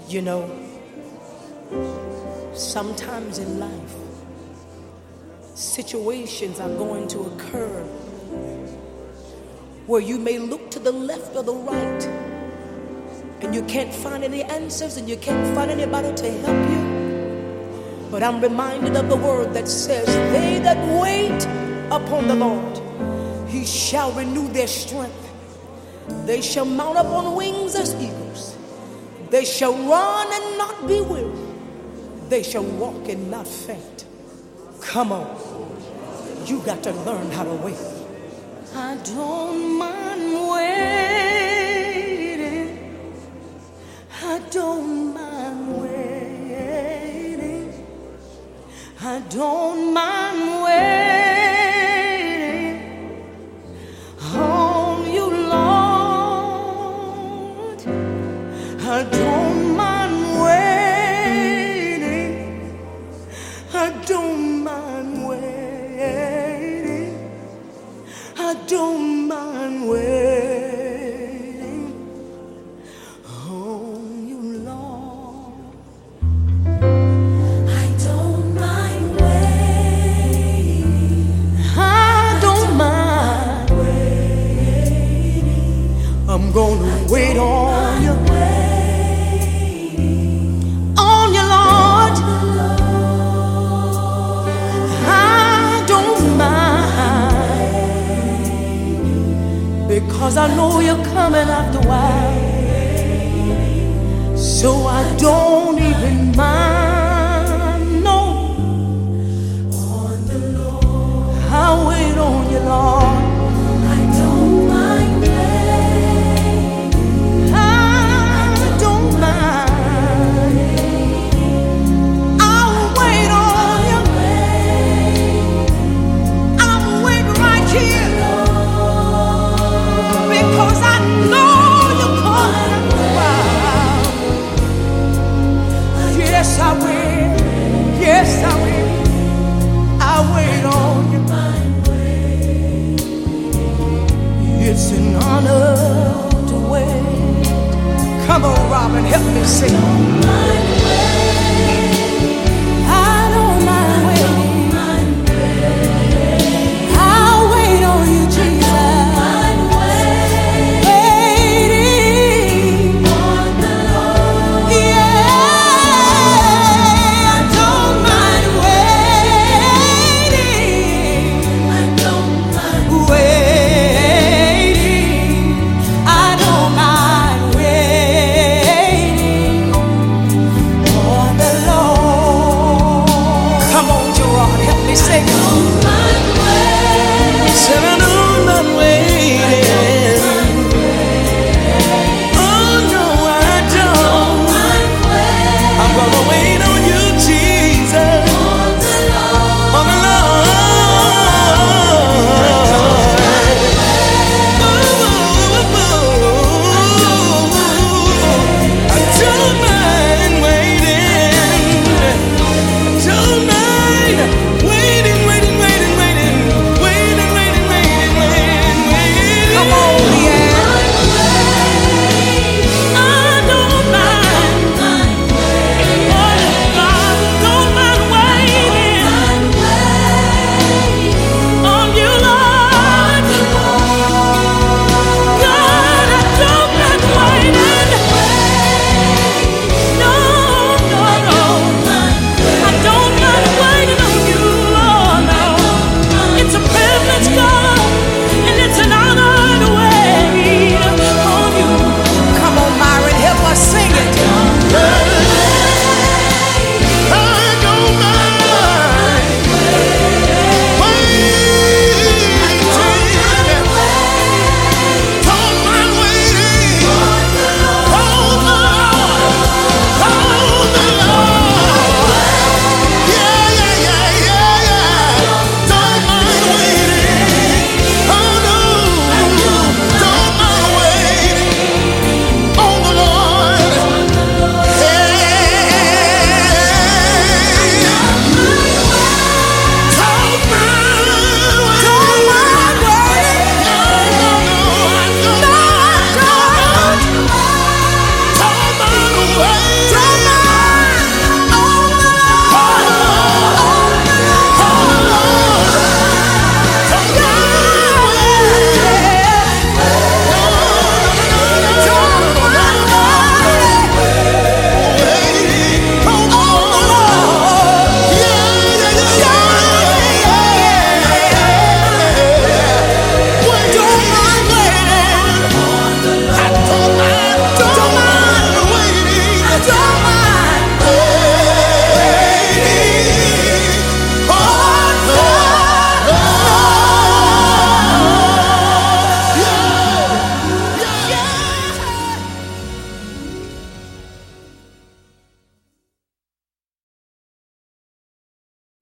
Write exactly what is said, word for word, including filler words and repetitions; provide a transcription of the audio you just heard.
You know, sometimes in life, situations are going to occur where you may look to the left or the right and you can't find any answers and you can't find anybody to help you. But I'm reminded of the word that says, they that wait upon the Lord, he shall renew their strength. They shall mount up on wings as eagles. They shall run and not be weary. They shall walk and not faint. Come on. You got to learn how to wait. I don't mind waiting. I don't mind waiting. I don't mind waiting on you, Lord. I don't mind waiting. I don't mind waiting. I don't mind waiting on you, Lord. I don't mind waiting. I don't mind waiting. I'm gonna wait on you. Waiting On you, Lord. Lord. I don't mind because I know you're coming after a while. So I don't even mind. No, On the Lord. I wait on you, Lord. I don't mind waiting. I don't mind. I'll wait on you. I'll wait right here because I know you're coming after a while. Yes, I will. Yes, I will. I'll wait on you. It's an honor to wait. Come on, Robin, help me sing.